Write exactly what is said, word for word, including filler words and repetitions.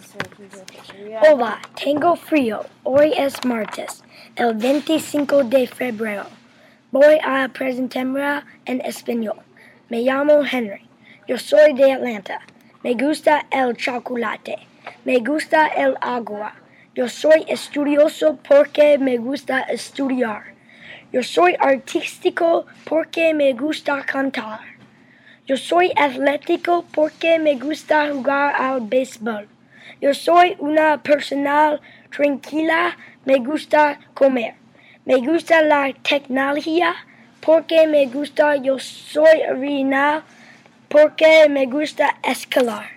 Hola, tengo frío. Hoy es martes, el veinticinco de febrero. Voy a presentarme en español. Me llamo Henry. Yo soy de Atlanta. Me gusta el chocolate. Me gusta el agua. Yo soy estudioso porque me gusta estudiar. Yo soy artístico porque me gusta cantar. Yo soy atlético porque me gusta jugar al béisbol. Yo soy una persona tranquila, me gusta comer. Me gusta la tecnología porque me gusta. Yo soy original porque me gusta escalar.